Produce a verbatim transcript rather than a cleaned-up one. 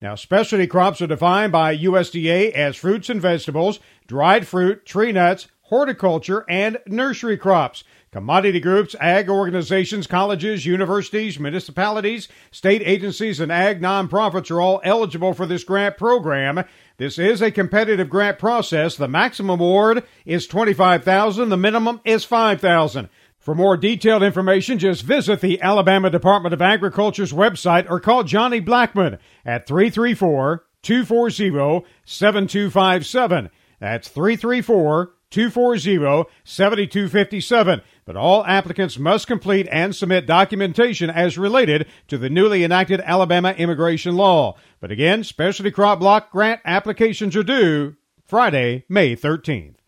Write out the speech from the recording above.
Now, specialty crops are defined by U S D A as fruits and vegetables, dried fruit, tree nuts, horticulture, and nursery crops. Commodity groups, ag organizations, colleges, universities, municipalities, state agencies, and ag nonprofits are all eligible for this grant program. This is a competitive grant process. The maximum award is twenty-five thousand dollars. The minimum is five thousand dollars. For more detailed information, just visit the Alabama Department of Agriculture's website or call Johnny Blackman at three three four, two four zero, seven two five seven. That's three three four, two four zero, seven two five seven. But all applicants must complete and submit documentation as related to the newly enacted Alabama immigration law. But again, specialty crop block grant applications are due Friday, May thirteenth.